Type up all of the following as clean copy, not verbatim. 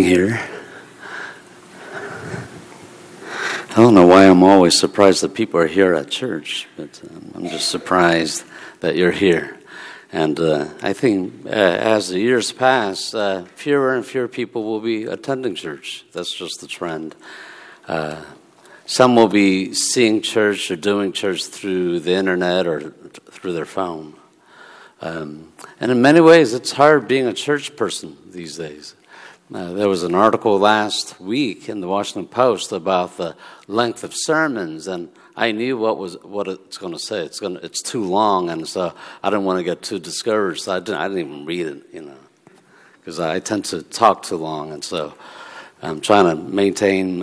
here. I don't know why I'm always surprised that people are here at church, but I'm just surprised that you're here. And I think as the years pass, fewer and fewer people will be attending church. That's just the trend. Some will be seeing church or doing church through the internet or through their phone. And in many ways, it's hard being a church person these days. There was an article last week in the Washington Post about the length of sermons, and I knew what it's going to say. It's too long, and so I didn't want to get too discouraged. So I didn't even read it, because I tend to talk too long, and so I'm trying to maintain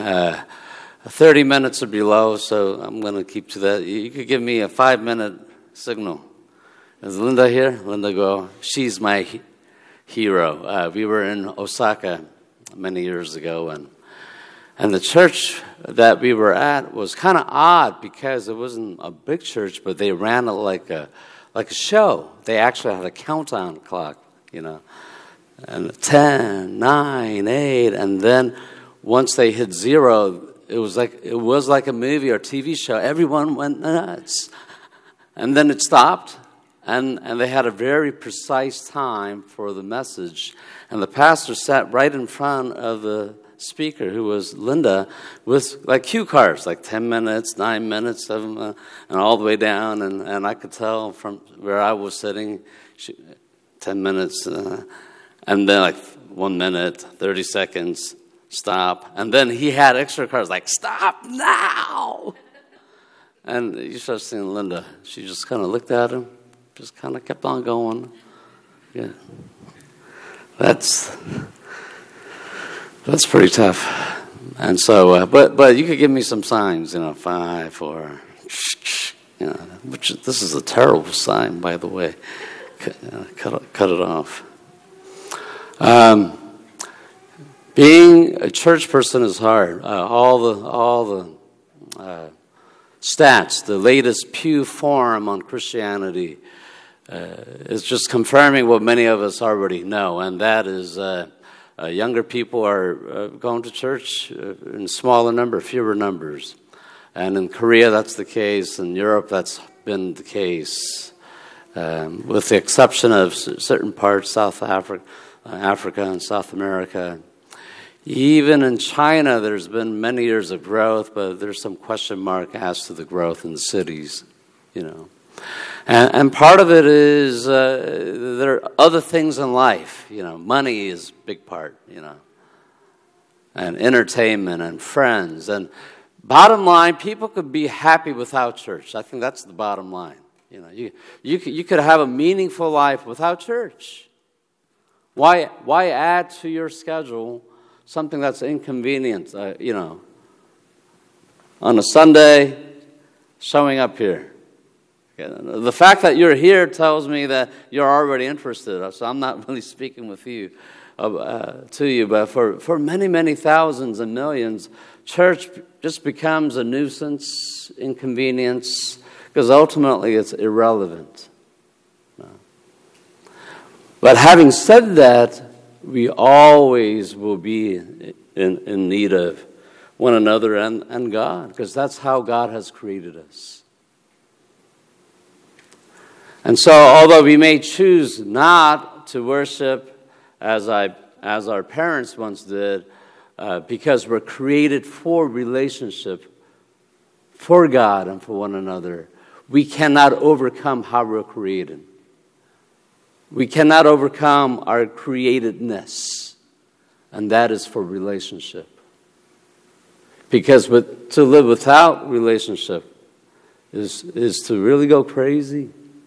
30 minutes or below. So I'm going to keep to that. You could give me a 5-minute signal. Is Linda here? Linda, go. She's my hero. We were in Osaka many years ago, and the church that we were at was kind of odd because it wasn't a big church, but they ran it like a show. They actually had a countdown clock, and 10, 9, 8, and then once they hit 0, it was like a movie or TV show. Everyone went nuts, and then it stopped. And they had a very precise time for the message. And the pastor sat right in front of the speaker, who was Linda, with like cue cards, like 10 minutes, 9 minutes, 7 minutes, and all the way down. And I could tell from where I was sitting, 10 minutes, and then like 1 minute, 30 seconds, stop. And then he had extra cards like, stop now. And you start seeing Linda. She just kind of looked at him. Just kind of kept on going. Yeah, that's pretty tough. And so, but you could give me some signs, 5, 4, which this is a terrible sign, by the way. Cut it off. Being a church person is hard. All the stats, the latest Pew Forum on Christianity. It's just confirming what many of us already know, and that is younger people are going to church in fewer numbers. And in Korea, that's the case. In Europe, that's been the case, with the exception of certain parts, South Africa and South America. Even in China, there's been many years of growth, but there's some question mark as to the growth in the cities, And part of it is there are other things in life. Money is a big part, and entertainment and friends. And bottom line, people could be happy without church. I think that's the bottom line. You could have a meaningful life without church. Why add to your schedule something that's inconvenient? On a Sunday, showing up here. The fact that you're here tells me that you're already interested. So I'm not really speaking with you, to you, but for many, many thousands and millions, church just becomes a nuisance, inconvenience, because ultimately it's irrelevant. But having said that, we always will be in need of one another and God, because that's how God has created us. And so, although we may choose not to worship as our parents once did, because we're created for relationship, for God and for one another, we cannot overcome how we're created. We cannot overcome our createdness, and that is for relationship. Because to live without relationship is to really go crazy.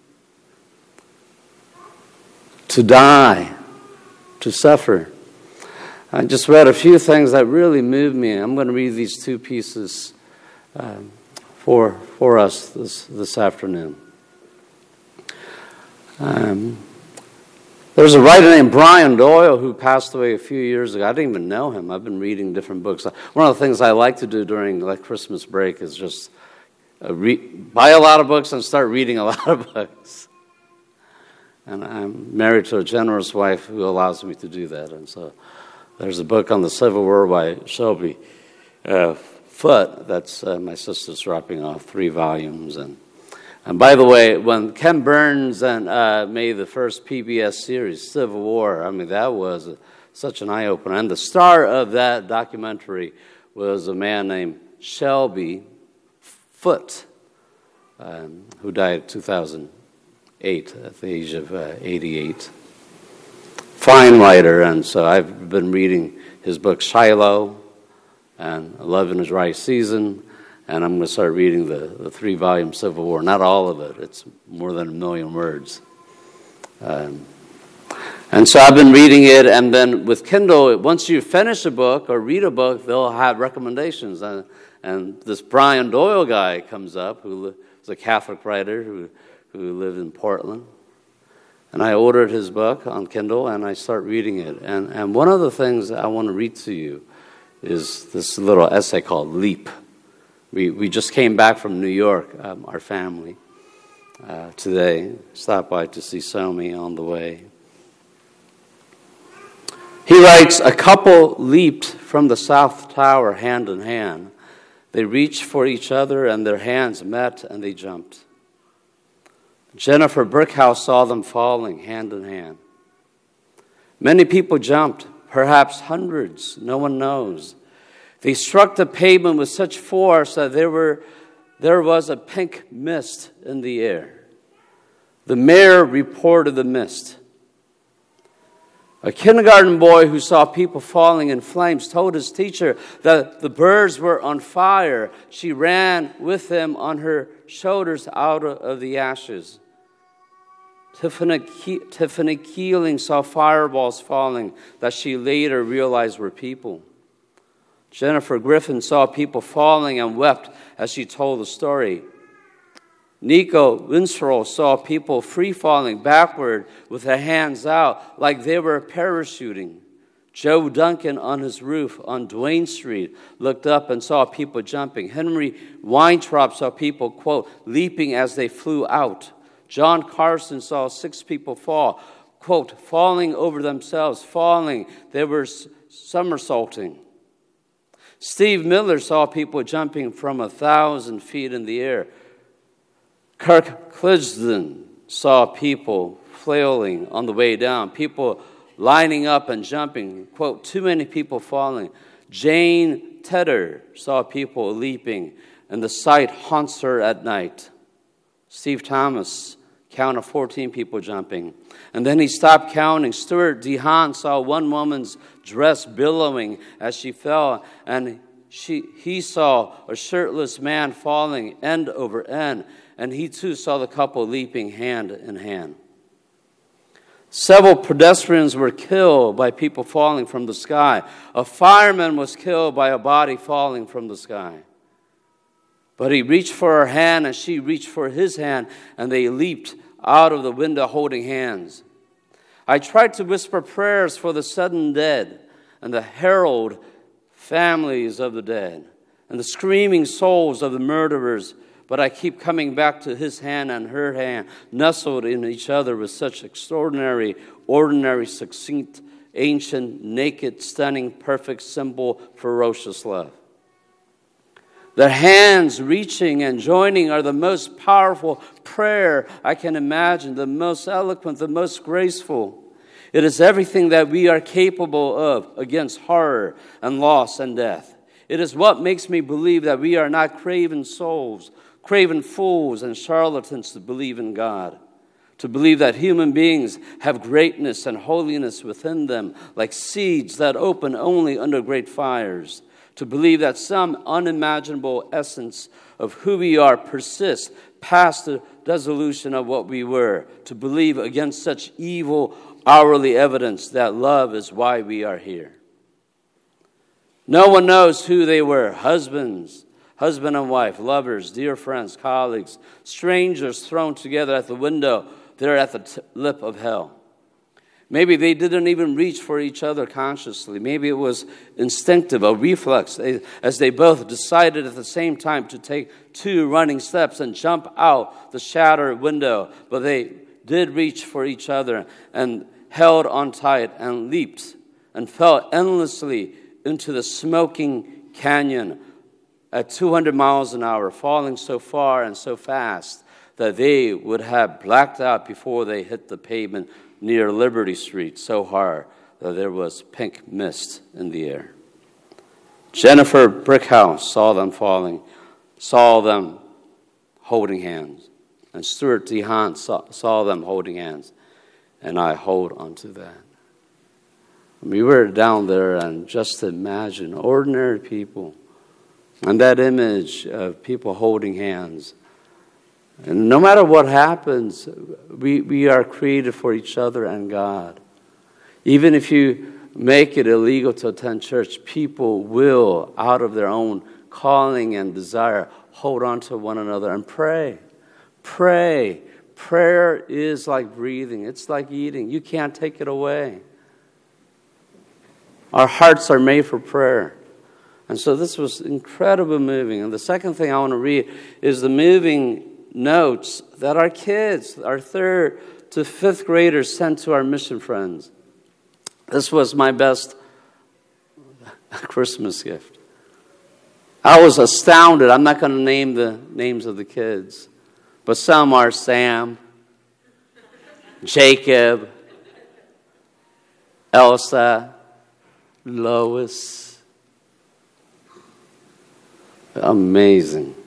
To die, to suffer. I just read a few things that really moved me. I'm going to read these 2 pieces for us this afternoon. There's a writer named Brian Doyle who passed away a few years ago. I didn't even know him. I've been reading different books. One of the things I like to do during Christmas break is just buy a lot of books and start reading a lot of books. And I'm married to a generous wife who allows me to do that. And so There's a book on the Civil War by Shelby Foote that's my sister's dropping off, 3 volumes. And by the way, when Ken Burns made the first PBS series, Civil War, I mean, that was such an eye-opener. And the star of that documentary was a man named Shelby Foote, who died in 2008 at the age of 88. Fine writer, and so I've been reading his book Shiloh and Love in His Right Season, and I'm going to start reading the 3-volume Civil War. Not all of it. It's more than 1 million words. And so I've been reading it, and then with Kindle, once you finish a book or read a book, they'll have recommendations. And this Brian Doyle guy comes up, who is a Catholic writer who lived in Portland. And I ordered his book on Kindle, and I start reading it. And one of the things I want to read to you is this little essay called Leap. We just came back from New York, our family, today. Stopped by to see Somi on the way. He writes, a couple leaped from the South Tower hand in hand. They reached for each other, and their hands met, and they jumped. Jennifer Brickhouse saw them falling hand in hand. Many people jumped, perhaps hundreds, no one knows. They struck the pavement with such force that there was a pink mist in the air. The mayor reported the mist. A kindergarten boy who saw people falling in flames told his teacher that the birds were on fire. She ran with them on her shoulders out of the ashes. Tiffany Keeling saw fireballs falling that she later realized were people. Jennifer Griffin saw people falling and wept as she told the story. Nico Winslow saw people free-falling backward with their hands out like they were parachuting. Joe Duncan on his roof on Duane Street looked up and saw people jumping. Henry Weintraub saw people, quote, leaping as they flew out. John Carson saw 6 people fall, quote, falling over themselves, falling. They were somersaulting. Steve Miller saw people jumping from 1,000 feet in the air. Kirk Clisden saw people flailing on the way down, people lining up and jumping, quote, too many people falling. Jane Tedder saw people leaping, and the sight haunts her at night. Steve Thomas counted 14 people jumping, and then he stopped counting. Stuart DeHaan saw one woman's dress billowing as she fell, and he saw a shirtless man falling end over end, and he too saw the couple leaping hand in hand. Several pedestrians were killed by people falling from the sky. A fireman was killed by a body falling from the sky. But he reached for her hand, and she reached for his hand, and they leaped out of the window holding hands. I tried to whisper prayers for the sudden dead and the herald families of the dead and the screaming souls of the murderers, but I keep coming back to his hand and her hand, nestled in each other with such extraordinary, ordinary, succinct, ancient, naked, stunning, perfect, simple, ferocious love. Their hands reaching and joining are the most powerful prayer I can imagine, the most eloquent, the most graceful. It is everything that we are capable of against horror and loss and death. It is what makes me believe that we are not craven souls, craven fools and charlatans to believe in God, to believe that human beings have greatness and holiness within them, like seeds that open only under great fires, to believe that some unimaginable essence of who we are persists past the dissolution of what we were, to believe against such evil hourly evidence that love is why we are here. No one knows who they were, husband and wife, lovers, dear friends, colleagues, strangers thrown together at the window there at the lip of hell. Maybe they didn't even reach for each other consciously. Maybe it was instinctive, a reflex, as they both decided at the same time to take 2 running steps and jump out the shattered window. But they did reach for each other and held on tight and leaped. and fell endlessly into the smoking canyon at 200 miles an hour, falling so far and so fast that they would have blacked out before they hit the pavement near Liberty Street so hard that there was pink mist in the air. Jennifer Brickhouse saw them falling, saw them holding hands. And Stuart DeHaan saw them holding hands. And I hold on to that. We were down there, and just imagine ordinary people. And that image of people holding hands. And no matter what happens, we are created for each other and God. Even if you make it illegal to attend church, people will, out of their own calling and desire, hold on to one another and pray. Pray. Prayer is like breathing. It's like eating. You can't take it away. Our hearts are made for prayer. And so this was incredibly moving. And the second thing I want to read is the moving notes that our kids, our 3rd to 5th graders, sent to our mission friends. This was my best Christmas gift. I was astounded. I'm not going to name the names of the kids, but some are Sam, Jacob, Elsa, Lois. Amazing.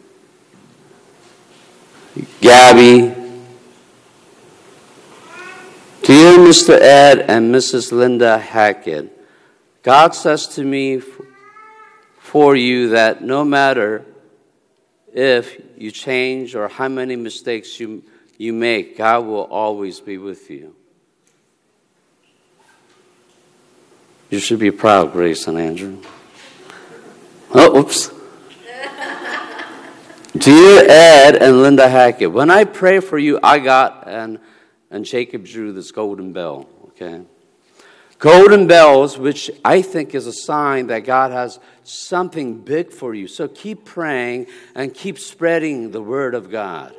Gabby. Dear Mr. Ed and Mrs. Linda Hackett, God says to me for you that no matter if you change or how many mistakes you make, God will always be with you. You should be proud, Grace and Andrew. Oh, oops. Dear Ed and Linda Hackett, when I pray for you, I got and Jacob drew this golden bell, okay? Golden bells, which I think is a sign that God has something big for you. So keep praying and keep spreading the word of God.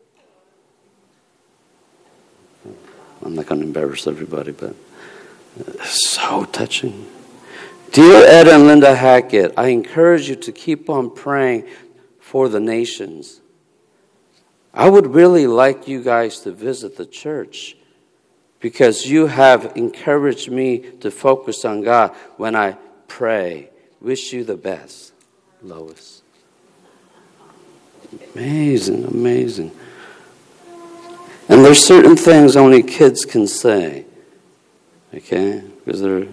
I'm not going to embarrass everybody, but it's so touching. Dear Ed and Linda Hackett, I encourage you to keep on praying for the nations. I would really like you guys to visit the church because you have encouraged me to focus on God when I pray. Wish you the best, Lois. Amazing, amazing. And there's certain things only kids can say, okay? Because they're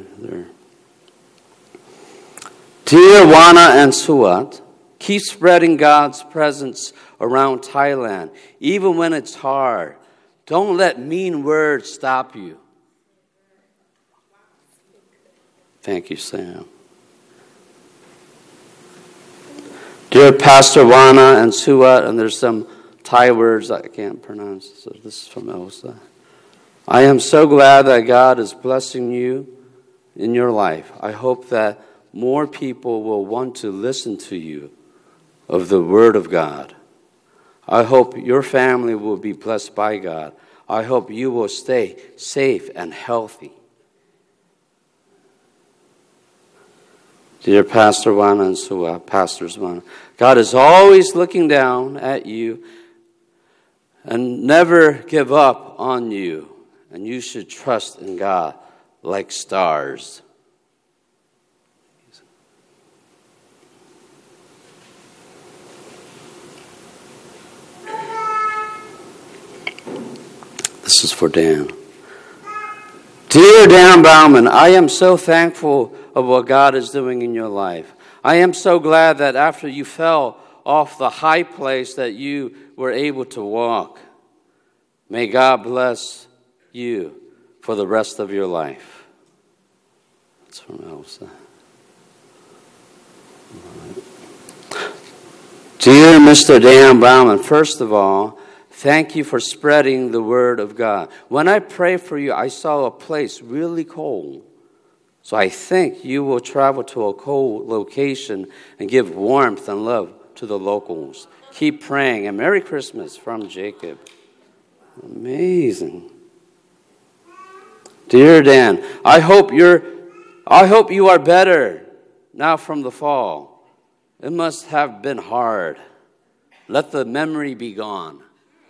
Dear Wana and Suat, keep spreading God's presence around Thailand, even when it's hard. Don't let mean words stop you. Thank you, Sam. Dear Pastor Wana and Suat, and there's some Thai words I can't pronounce, so this is from Elsa. I am so glad that God is blessing you in your life. I hope that more people will want to listen to you of the Word of God. I hope your family will be blessed by God. I hope you will stay safe and healthy. Dear Pastor Wana and Suat, Pastors Wana, God is always looking down at you and never give up on you. And you should trust in God like stars. This is for Dan. Dear Dan Bauman, I am so thankful of what God is doing in your life. I am so glad that after you fell off the high place that you were able to walk. May God bless you for the rest of your life. That's from Elsa. Dear Mr. Dan Bauman, first of all, thank you for spreading the word of God. When I pray for you, I saw a place really cold. So I think you will travel to a cold location and give warmth and love to the locals. Keep praying. And Merry Christmas from Jacob. Amazing. Dear Dan, I hope I hope you are better now from the fall. It must have been hard. Let the memory be gone.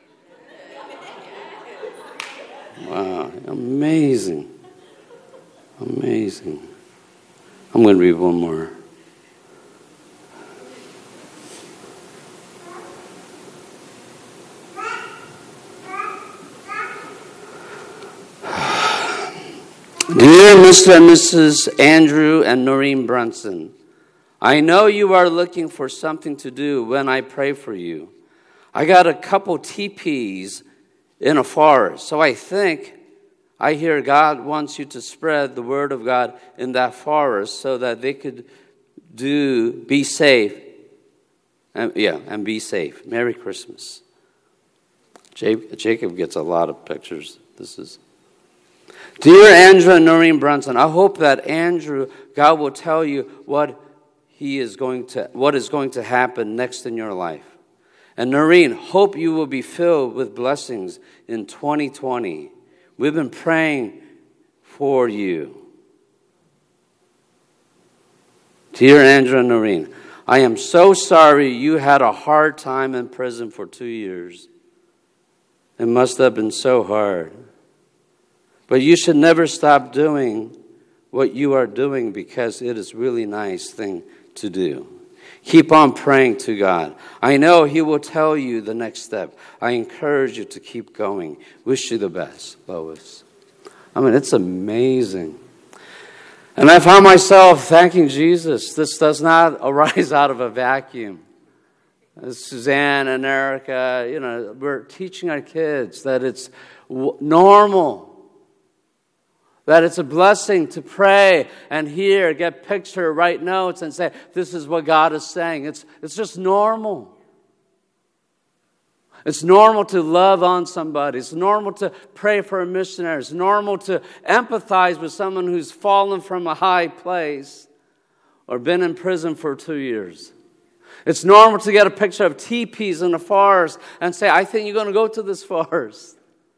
Wow, amazing. Amazing. I'm going to read one more. Dear Mr. and Mrs. Andrew and Noreen Brunson, I know you are looking for something to do when I pray for you. I got a couple teepees in a forest, so I think I hear God wants you to spread the word of God in that forest so that they could be safe. And be safe. Merry Christmas. Jacob gets a lot of pictures. Dear Andrew and Noreen Brunson, I hope that God will tell you what is going to happen next in your life. And Noreen, hope you will be filled with blessings in 2020. We've been praying for you. Dear Andrew and Noreen, I am so sorry you had a hard time in prison for 2 years. It must have been so hard. But you should never stop doing what you are doing because it is a really nice thing to do. Keep on praying to God. I know He will tell you the next step. I encourage you to keep going. Wish you the best, Lois. I mean, it's amazing. And I found myself thanking Jesus. This does not arise out of a vacuum. Suzanne and Erica, we're teaching our kids that it's normal. That it's a blessing to pray and hear, get picture, write notes, and say, this is what God is saying. It's just normal. It's normal to love on somebody. It's normal to pray for a missionary. It's normal to empathize with someone who's fallen from a high place or been in prison for 2 years. It's normal to get a picture of teepees in a forest and say, I think you're going to go to this forest.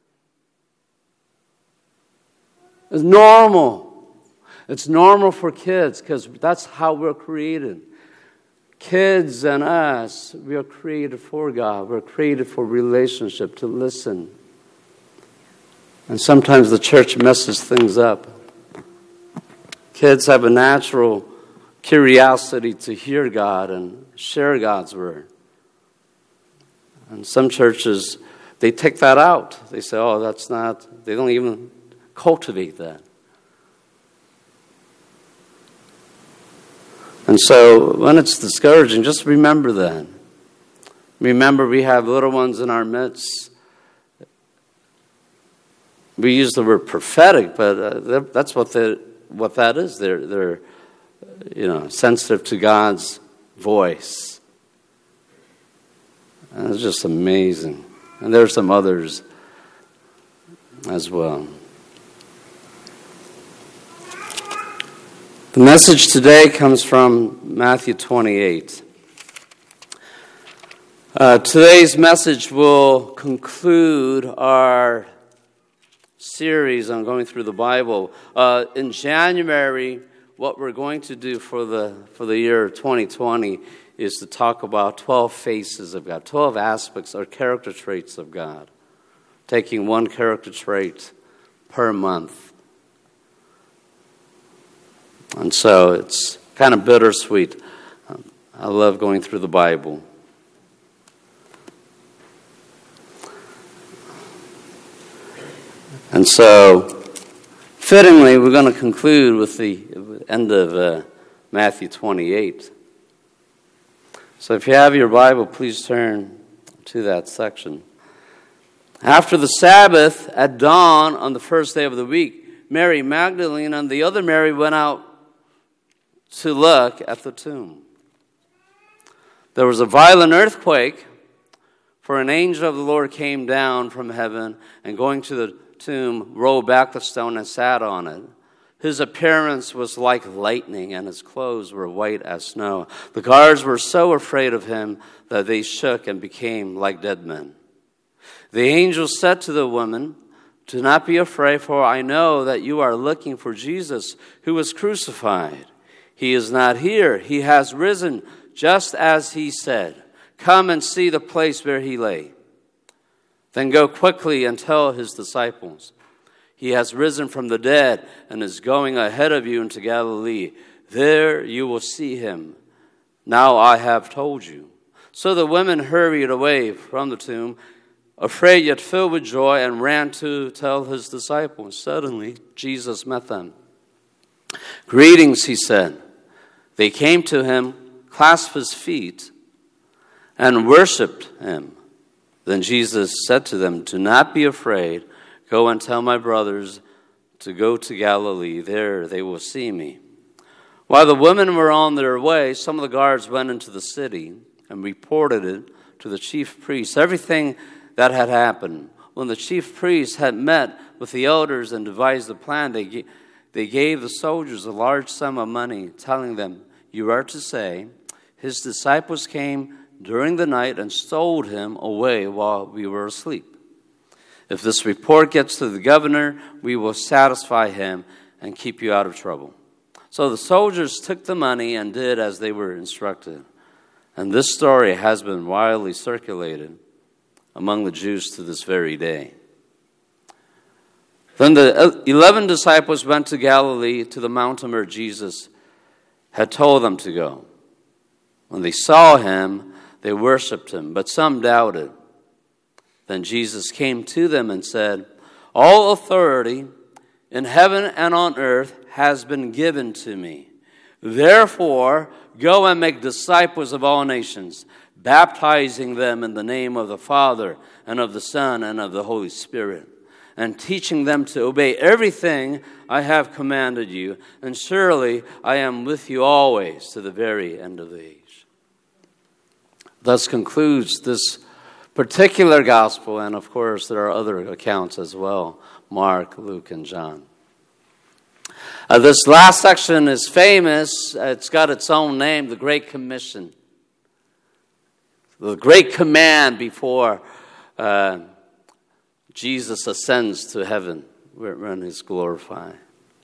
It's normal. It's normal for kids because that's how we're created. Kids and us, we are created for God. We're created for relationship, to listen. And sometimes the church messes things up. Kids have a natural curiosity to hear God and share God's word. And some churches, they take that out. They say, they don't even cultivate that. And so when it's discouraging, just remember that. Remember we have little ones in our midst. We use the word prophetic, but that's what that is. They're sensitive to God's voice. And it's just amazing. And there are some others as well. The message today comes from Matthew 28. Today's message will conclude our series on going through the Bible. In January, what we're going to do for the year 2020 is to talk about 12 faces of God, 12 aspects or character traits of God, taking one character trait per month. And so it's kind of bittersweet. I love going through the Bible. And so, fittingly, we're going to conclude with the end of Matthew 28. So if you have your Bible, please turn to that section. After the Sabbath, at dawn on the first day of the week, Mary Magdalene and the other Mary went out to look at the tomb. There was a violent earthquake, for an angel of the Lord came down from heaven and going to the tomb, rolled back the stone and sat on it. His appearance was like lightning, and his clothes were white as snow. The guards were so afraid of him that they shook and became like dead men. The angel said to the woman, Do not be afraid, for I know that you are looking for Jesus who was crucified. He is not here. He has risen, just as he said. Come and see the place where he lay. Then go quickly and tell his disciples, he has risen from the dead and is going ahead of you into Galilee. There you will see him. Now I have told you. So the women hurried away from the tomb, afraid yet filled with joy, and ran to tell his disciples. Suddenly Jesus met them. Greetings, he said. They came to him, clasped his feet, and worshipped him. Then Jesus said to them, do not be afraid. Go and tell my brothers to go to Galilee. There they will see me. While the women were on their way, some of the guards went into the city and reported it to the chief priests, everything that had happened. When the chief priests had met with the elders and devised a plan, they gave the soldiers a large sum of money, telling them, you are to say, his disciples came during the night and stole him away while we were asleep. If this report gets to the governor, we will satisfy him and keep you out of trouble. So the soldiers took the money and did as they were instructed. And this story has been widely circulated among the Jews to this very day. Then the 11 disciples went to Galilee, to the mountain where Jesus had told them to go. When they saw him, they worshipped him, but some doubted. Then Jesus came to them and said, all authority in heaven and on earth has been given to me. Therefore, go and make disciples of all nations, baptizing them in the name of the Father and of the Son and of the Holy Spirit, and teaching them to obey everything I have commanded you. And surely I am with you always to the very end of the age. Thus concludes this particular gospel, and of course there are other accounts as well, Mark, Luke, and John. This last section is famous. It's got its own name, the Great Commission. The Great Command before Jesus ascends to heaven when he's glorified.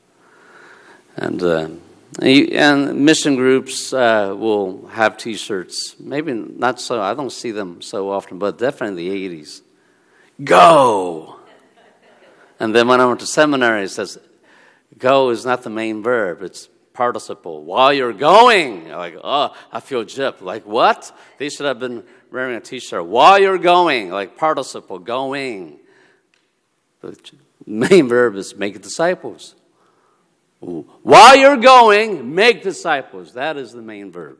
And mission groups will have T-shirts. Maybe not so, I don't see them so often, but definitely in the 80s. Go! And then when I went to seminary, it says, go is not the main verb, it's participle. While you're going, like, oh, I feel gypped. Like, what? They should have been wearing a T-shirt. While you're going, like participle, going. The main verb is make disciples. While you're going, make disciples. That is the main verb.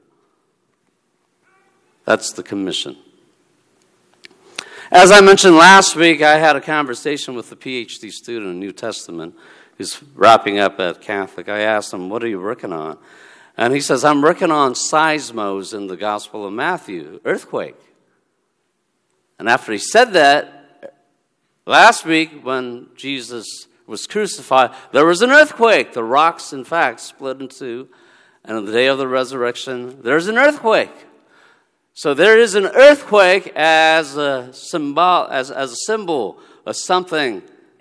That's the commission. As I mentioned last week, I had a conversation with a PhD student in New Testament who's wrapping up at Catholic. I asked him, what are you working on? And he says, I'm working on seismos in the Gospel of Matthew, earthquake. And after he said that, last week when Jesus was crucified, there was an earthquake. The rocks, in fact, split in two. And on the day of the resurrection, there's an earthquake. So there is an earthquake as a symbol of something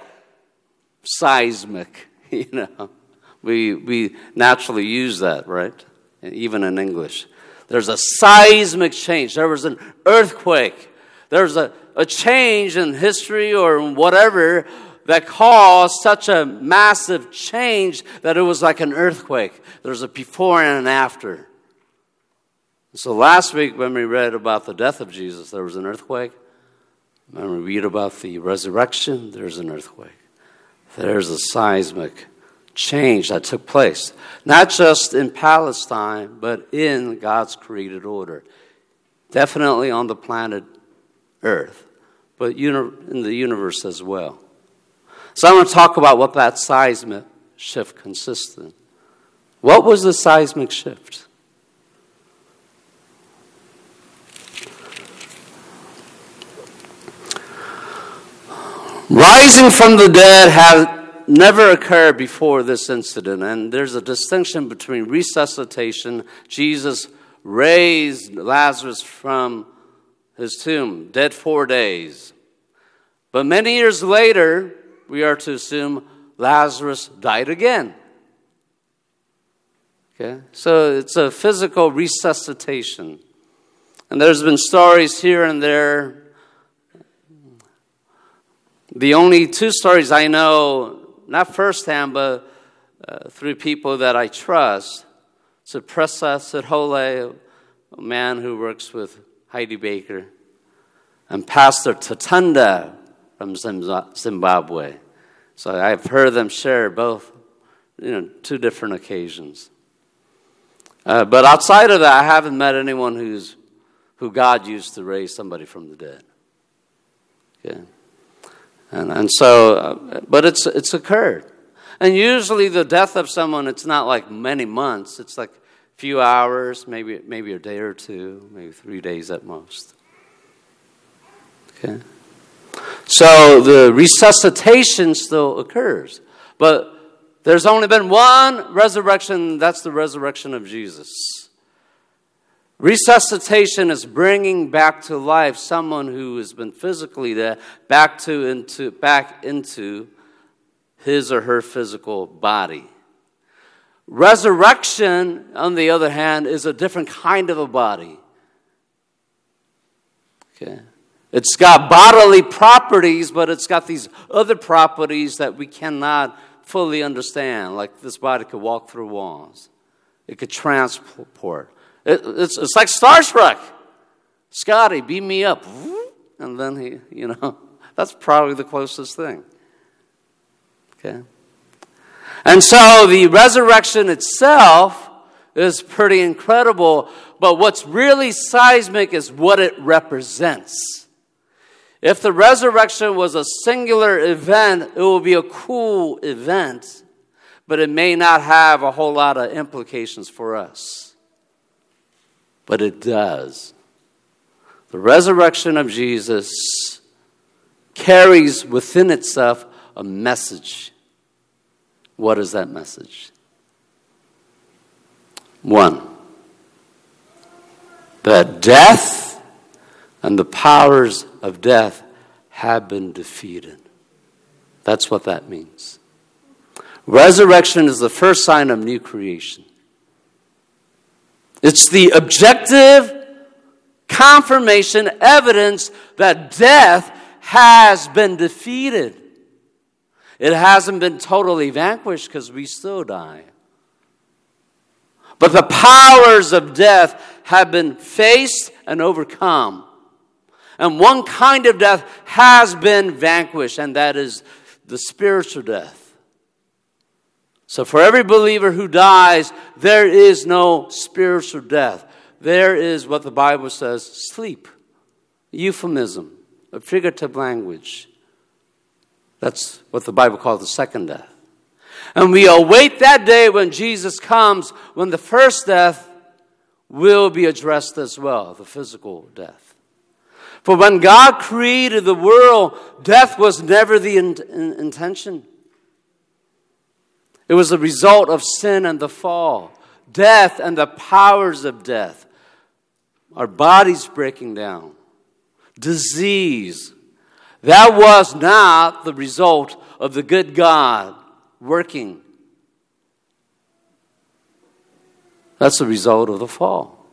seismic. You know, we naturally use that, right? Even in English, there's a seismic change. There was an earthquake. There's a change in history or whatever that caused such a massive change that it was like an earthquake. There's a before and an after. So last week when we read about the death of Jesus, there was an earthquake. When we read about the resurrection, there's an earthquake. There's a seismic change that took place, not just in Palestine, but in God's created order. Definitely on the planet Earth, but in the universe as well. So I'm going to talk about what that seismic shift consists in. What was the seismic shift? Rising from the dead had never occurred before this incident, and there's a distinction between resuscitation. Jesus raised Lazarus from his tomb, dead 4 days. But many years later, we are to assume Lazarus died again. Okay? So it's a physical resuscitation. And there's been stories here and there. The only two stories I know, not firsthand, but through people that I trust. So Presa Sidhole, a man who works with Heidi Baker, and Pastor Tatanda from Zimbabwe. So I've heard them share both, two different occasions. But outside of that, I haven't met anyone who God used to raise somebody from the dead. Okay. And so, but it's occurred. And usually the death of someone, it's not like many months. It's like a few hours, maybe a day or two, maybe 3 days at most. Okay. So the resuscitation still occurs. But there's only been one resurrection, that's the resurrection of Jesus. Resuscitation is bringing back to life someone who has been physically dead back into his or her physical body. Resurrection, on the other hand, is a different kind of a body. Okay. It's got bodily properties, but it's got these other properties that we cannot fully understand. Like this body could walk through walls. It could transport. It's like Star Trek. Scotty, beam me up. And then that's probably the closest thing. Okay. And so the resurrection itself is pretty incredible, but what's really seismic is what it represents. If the resurrection was a singular event, it will be a cool event, but it may not have a whole lot of implications for us. But it does. The resurrection of Jesus carries within itself a message. What is that message? 1, that death and the powers of death have been defeated. That's what that means. Resurrection is the first sign of new creation. It's the objective confirmation, evidence that death has been defeated. It hasn't been totally vanquished because we still die. But the powers of death have been faced and overcome. And one kind of death has been vanquished, and that is the spiritual death. So for every believer who dies, there is no spiritual death. There is what the Bible says, sleep. Euphemism, a figurative language. That's what the Bible calls the second death. And we await that day when Jesus comes, when the first death will be addressed as well, the physical death. For when God created the world, death was never the intention. It was the result of sin and the fall. Death and the powers of death. Our bodies breaking down. Disease. That was not the result of the good God working. That's the result of the fall.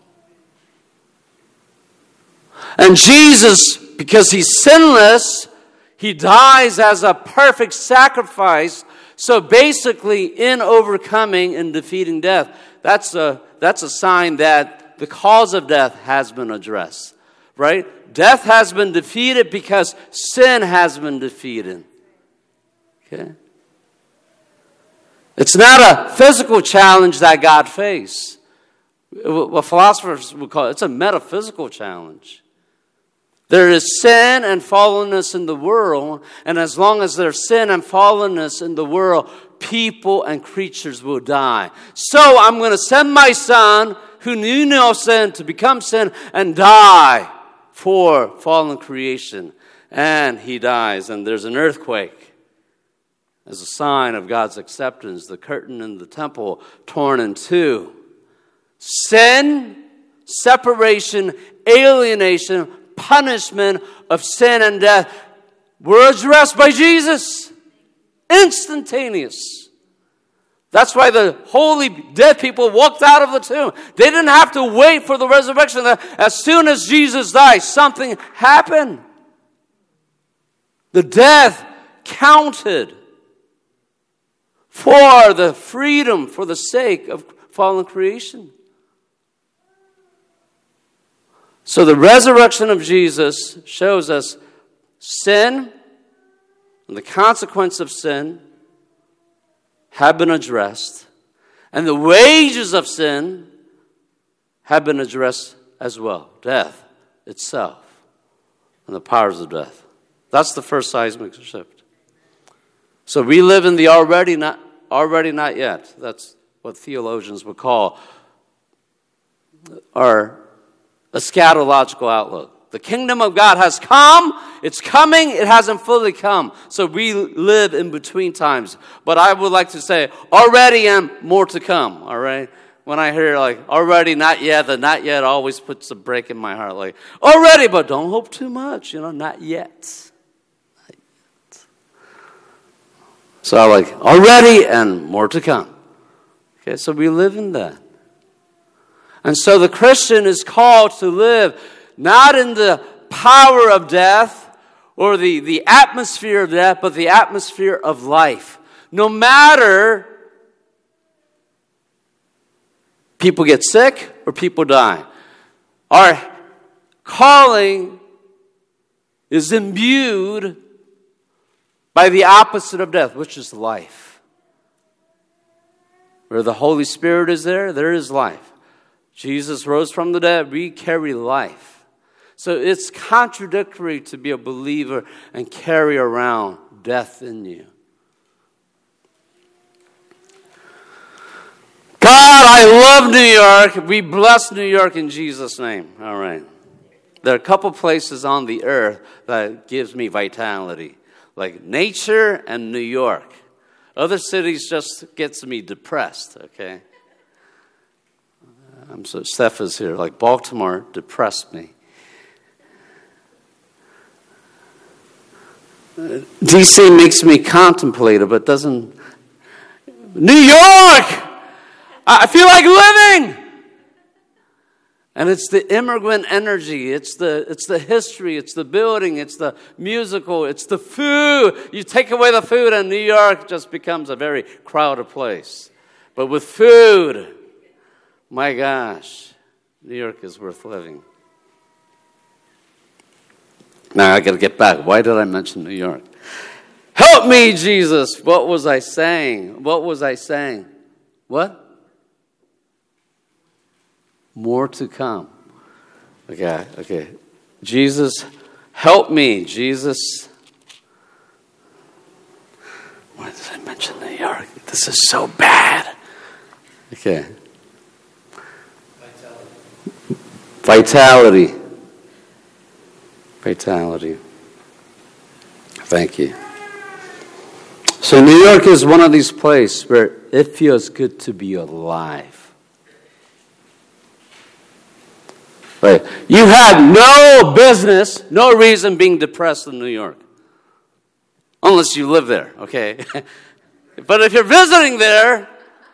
And Jesus, because he's sinless, he dies as a perfect sacrifice. So basically, in overcoming and defeating death, that's a sign that the cause of death has been addressed. Right? Death has been defeated because sin has been defeated. Okay? It's not a physical challenge that God faced. What philosophers would call it, it's a metaphysical challenge. There is sin and fallenness in the world, and as long as there's sin and fallenness in the world, people and creatures will die. So I'm going to send my son, who knew no sin, to become sin and die for fallen creation. And he dies, and there's an earthquake. As a sign of God's acceptance, the curtain in the temple torn in two. Sin, separation, alienation, punishment of sin and death were addressed by Jesus. Instantaneous. That's why the holy dead people walked out of the tomb. They didn't have to wait for the resurrection. As soon as Jesus died, something happened. The death counted for the freedom, for the sake of fallen creation. So the resurrection of Jesus shows us sin and the consequence of sin have been addressed. And the wages of sin have been addressed as well. Death itself and the powers of death. That's the first seismic shift. So we live in the already not yet. That's what theologians would call our eschatological outlook. The kingdom of God has come. It's coming. It hasn't fully come. So we live in between times. But I would like to say already and more to come. All right? When I hear like already, not yet, the not yet always puts a break in my heart. Like already, but don't hope too much. Not yet. Not yet. So I like already and more to come. Okay, so we live in that. And so the Christian is called to live not in the power of death or the atmosphere of death, but the atmosphere of life. No matter people get sick or people die, our calling is imbued by the opposite of death, which is life. Where the Holy Spirit is there is life. Jesus rose from the dead, we carry life. So it's contradictory to be a believer and carry around death in you. God, I love New York. We bless New York in Jesus' name. All right. There are a couple places on the earth that gives me vitality, like nature and New York. Other cities just gets me depressed, okay? Steph is here. Like Baltimore depressed me. DC makes me contemplative, but doesn't. New York! I feel like living! And it's the immigrant energy. It's the history. It's the building. It's the musical. It's the food. You take away the food and New York just becomes a very crowded place. But with food, my gosh, New York is worth living. Now I got to get back. Why did I mention New York? Help me, Jesus. What was I saying? What? More to come. Okay. Jesus, help me. Jesus. Why did I mention New York? This is so bad. Okay. Vitality. Thank you. So New York is one of these places where it feels good to be alive. Right. You have no business, no reason being depressed in New York. Unless you live there, okay? But if you're visiting there,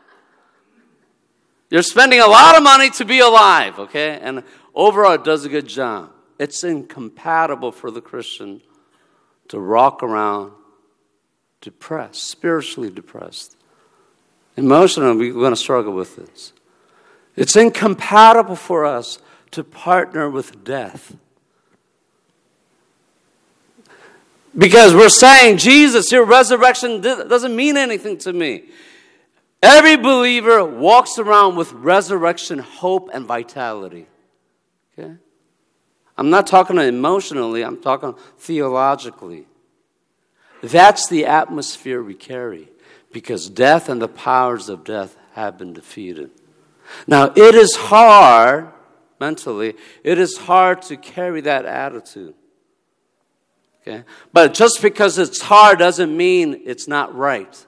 you're spending a lot of money to be alive, okay? And overall, it does a good job. It's incompatible for the Christian to walk around depressed, spiritually depressed. Emotionally, we're going to struggle with this. It's incompatible for us to partner with death. Because we're saying, Jesus, your resurrection doesn't mean anything to me. Every believer walks around with resurrection hope and vitality. Okay? I'm not talking emotionally, I'm talking theologically. That's the atmosphere we carry, because death and the powers of death have been defeated. Now, it is hard, mentally, it is hard to carry that attitude. Okay? But just because it's hard doesn't mean it's not right.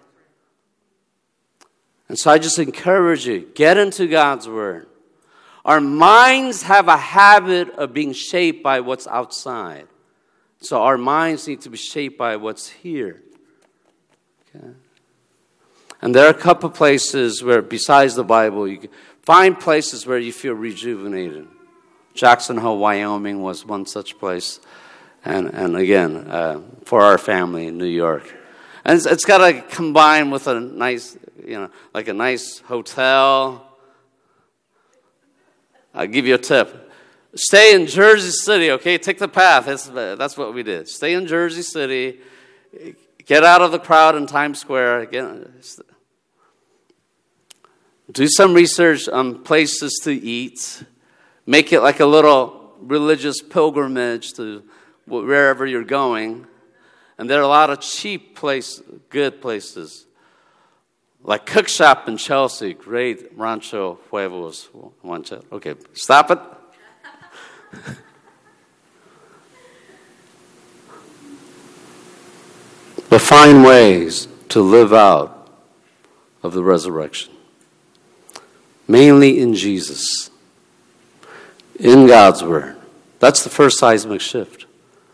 And so I just encourage you, get into God's Word. Our minds have a habit of being shaped by what's outside. So our minds need to be shaped by what's here. Okay. And there are a couple places where, besides the Bible, you can find places where you feel rejuvenated. Jackson Hole, Wyoming was one such place. And again, for our family in New York. And it's got to combine with a nice, like a nice hotel. I'll give you a tip. Stay in Jersey City, okay? Take the path. That's what we did. Stay in Jersey City. Get out of the crowd in Times Square. Do some research on places to eat. Make it like a little religious pilgrimage to wherever you're going. And there are a lot of cheap good places. Like Cook Shop in Chelsea, great Rancho Huevos. Okay, stop it. But find ways to live out of the resurrection. Mainly in Jesus. In God's Word. That's the first seismic shift.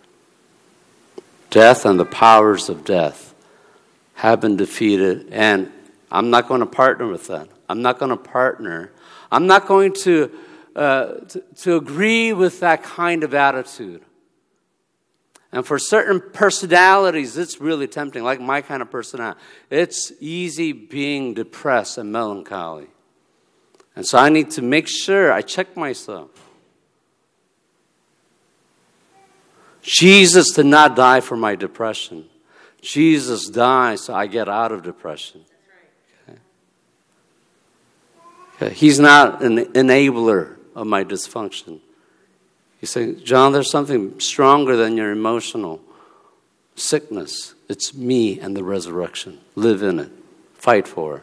Death and the powers of death have been defeated, and I'm not going to partner with that. I'm not going to partner. I'm not going to agree with that kind of attitude. And for certain personalities, it's really tempting, like my kind of personality. It's easy being depressed and melancholy. And so I need to make sure I check myself. Jesus did not die for my depression. Jesus died so I get out of depression. Okay. He's not an enabler of my dysfunction. You say, John, there's something stronger than your emotional sickness. It's me and the resurrection. Live in it. Fight for it.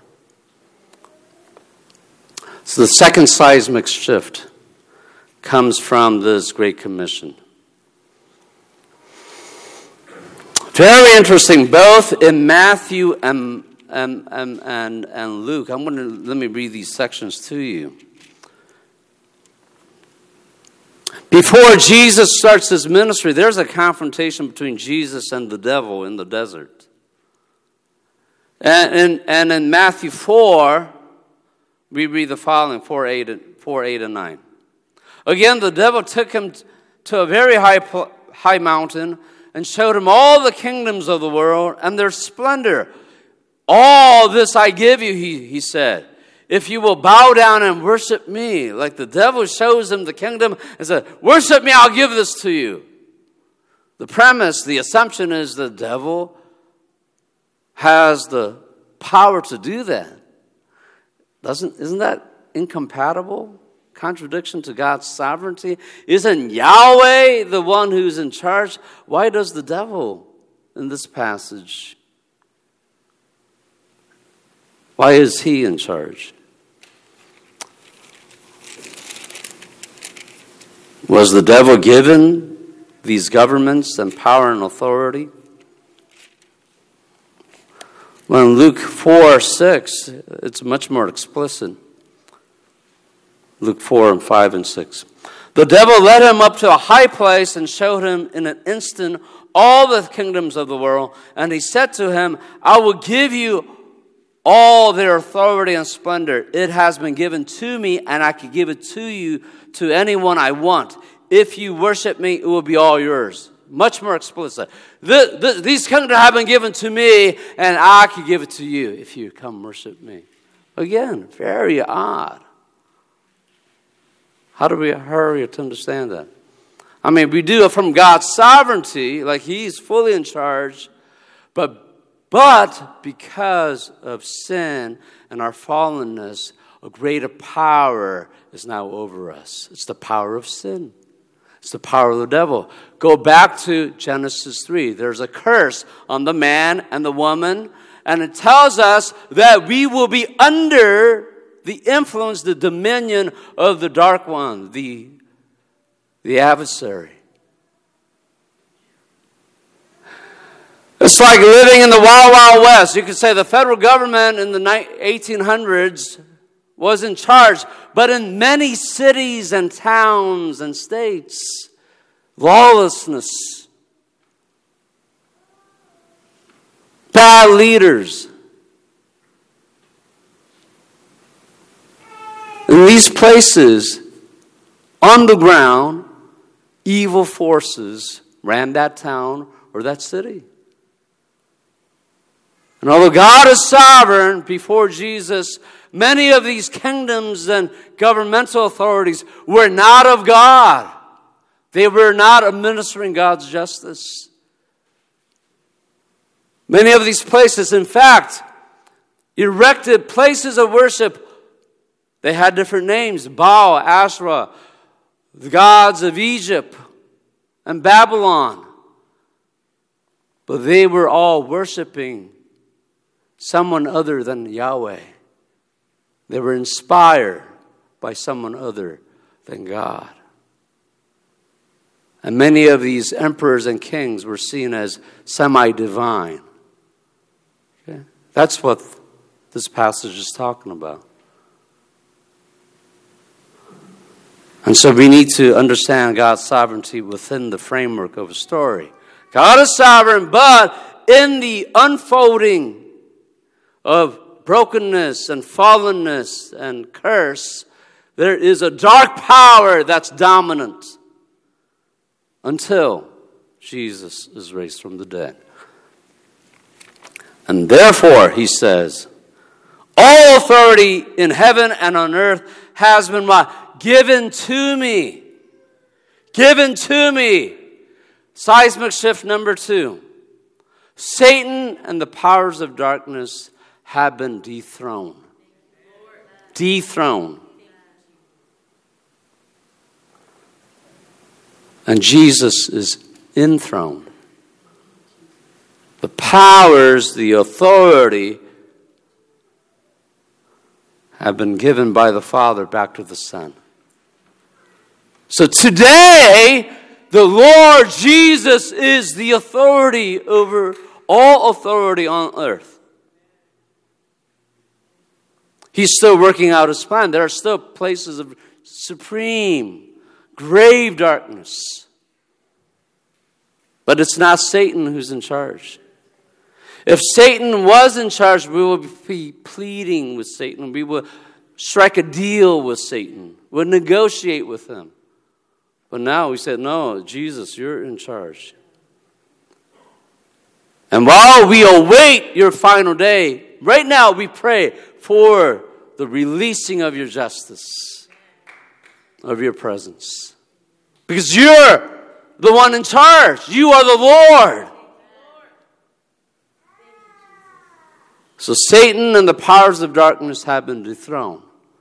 So the second seismic shift comes from this Great Commission. Very interesting, both in Matthew and Luke. Let me read these sections to you. Before Jesus starts his ministry, there's a confrontation between Jesus and the devil in the desert. And in Matthew 4, we read the following, 4, 8, and 9. Again, the devil took him to a very high mountain and showed him all the kingdoms of the world and their splendor. All this I give you, he said, if you will bow down and worship me. Like the devil shows him the kingdom and said, worship me, I'll give this to you. The premise, the assumption is the devil has the power to do that. Isn't that incompatible? Contradiction to God's sovereignty? Isn't Yahweh the one who's in charge? Why does the devil in this passage? Why is he in charge? Was the devil given these governments and power and authority? Well, in Luke 4:6, it's much more explicit. Luke 4 and 5 and 6. The devil led him up to a high place and showed him in an instant all the kingdoms of the world. And he said to him, I will give you all their authority and splendor. It has been given to me, and I can give it to you, to anyone I want. If you worship me, it will be all yours. Much more explicit. These kingdoms have been given to me, and I can give it to you if you come worship me. Again, very odd. How do we hurry to understand that? I mean, we do it from God's sovereignty, like he's fully in charge, but because of sin and our fallenness, a greater power is now over us. It's the power of sin. It's the power of the devil. Go back to Genesis 3. There's a curse on the man and the woman, and it tells us that we will be under the influence, the dominion of the dark one, the adversary. It's like living in the Wild Wild West. You could say the federal government in the 1800s was in charge, but in many cities and towns and states, lawlessness bad leaders. In these places, on the ground, evil forces ran that town or that city. And although God is sovereign before Jesus, many of these kingdoms and governmental authorities were not of God. They were not administering God's justice. Many of these places, in fact, erected places of worship. They had different names: Baal, Asherah, the gods of Egypt and Babylon. But they were all worshiping someone other than Yahweh. They were inspired by someone other than God. And many of these emperors and kings were seen as semi-divine. Okay? That's what this passage is talking about. And so we need to understand God's sovereignty within the framework of a story. God is sovereign, but in the unfolding of brokenness and fallenness and curse, there is a dark power that's dominant until Jesus is raised from the dead. And therefore, he says, all authority in heaven and on earth has been what? Given to me. Given to me. Seismic shift number 2. Satan and the powers of darkness have been dethroned. Dethroned. And Jesus is enthroned. The powers, the authority have been given by the Father back to the Son. So today, the Lord Jesus is the authority over all authority on earth. He's still working out his plan. There are still places of supreme, grave darkness. But it's not Satan who's in charge. If Satan was in charge, we would be pleading with Satan. We would strike a deal with Satan. We would negotiate with him. But now we said, no, Jesus, you're in charge. And while we await your final day, right now we pray for the releasing of your justice, of your presence. Because you're the one in charge. You are the Lord. So Satan and the powers of darkness have been dethroned.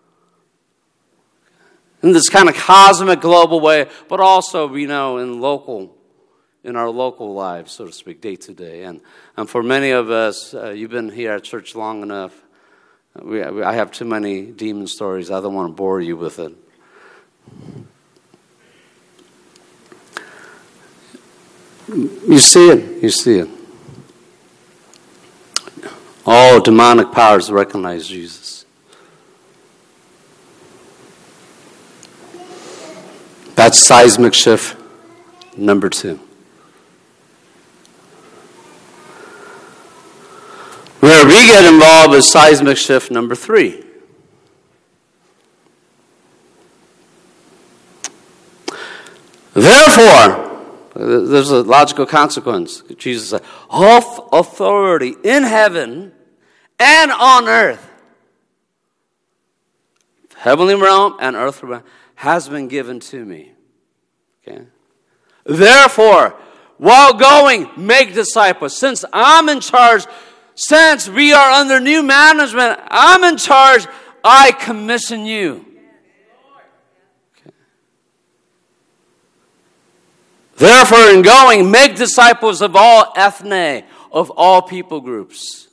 In this kind of cosmic, global way, but also, we know, in our local lives, so to speak, day to day. And for many of us, you've been here at church long enough. I have too many demon stories. I don't want to bore you with it. You see it. You see it. All demonic powers recognize Jesus. That's seismic shift number 2. Where we get involved is seismic shift number 3. Therefore, there's a logical consequence. Jesus said, all authority in heaven and on earth, heavenly realm and earthly realm, has been given to me. Okay? Therefore, while going, make disciples. Since I'm in charge, since we are under new management, I'm in charge, I commission you. Okay. Therefore, in going, make disciples of all ethne, of all people groups.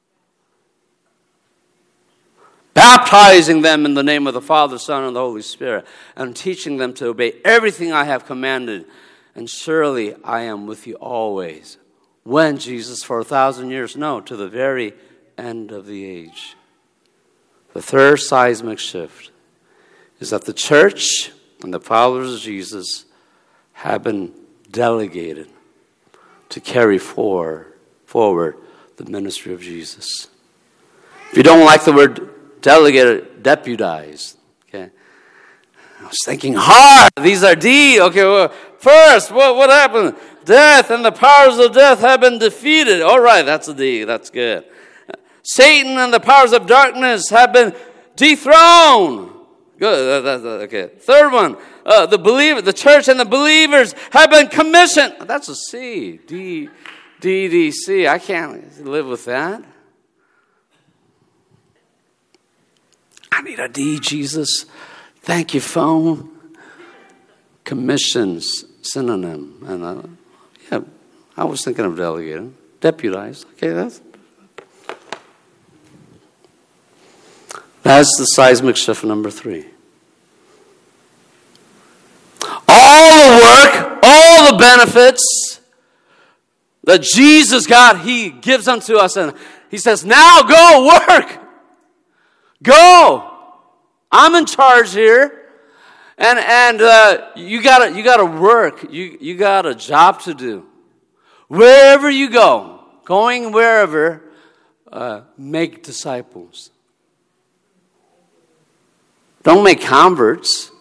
Baptizing them in the name of the Father, Son, and the Holy Spirit, and teaching them to obey everything I have commanded. And surely I am with you always. When, Jesus? For 1,000 years? No, to the very end of the age. The third seismic shift is that the church and the followers of Jesus have been delegated to carry forward the ministry of Jesus. If you don't like the word delegate, deputize. Okay. I was thinking hard. These are D. Okay, well, first, what happened? Death and the powers of death have been defeated. All right, that's a D. That's good. Satan and the powers of darkness have been dethroned. Good. Okay. Third one, the church and the believers have been commissioned. That's a C. D, C. I can't live with that. I need a D, Jesus. Thank you, phone. Commissions, synonym. And I was thinking of delegating. Deputized. Okay, that's the seismic shift number 3. All the work, all the benefits that Jesus got, He gives unto us. And He says, now go work. Go. I'm in charge here. And you gotta work. You got a job to do. Wherever you go, going wherever, make disciples. Don't make converts.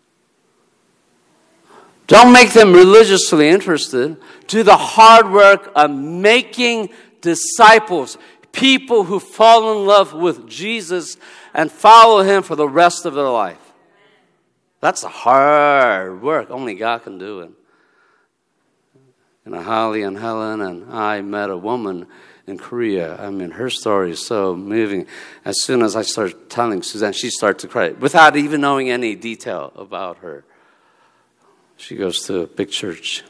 Don't make them religiously interested. Do the hard work of making disciples. People who fall in love with Jesus and follow Him for the rest of their life. That's a hard work. Only God can do it. And Holly and Helen and I met a woman in Korea. I mean, her story is so moving. As soon as I started telling Suzanne, she started to cry without even knowing any detail about her. She goes to a big church.